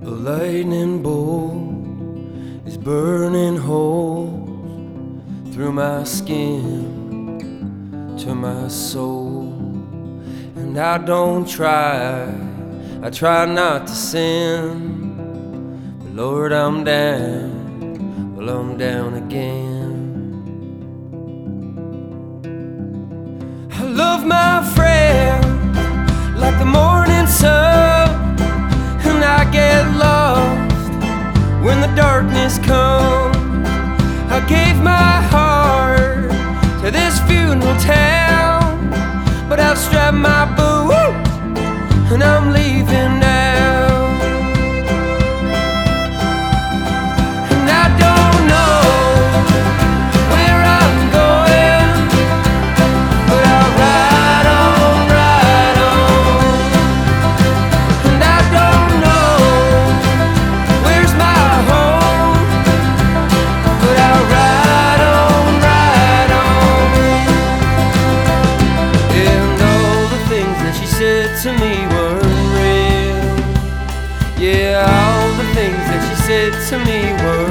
A lightning bolt is burning holes through my skin to my soul. And I don't try, I try not to sin. But Lord, I'm down, well, I'm down again. I love my friend like the morning sun, and I get lost when the darkness comes. I gave my heart to this funeral town, but I've strapped my boots and I'm leaving now. And I don't know where I'm going, but I'll ride on, ride on. And I don't know where's my home, but I'll ride on, ride on. And all the things that she said to me weren't real. Yeah, all the things that she said to me were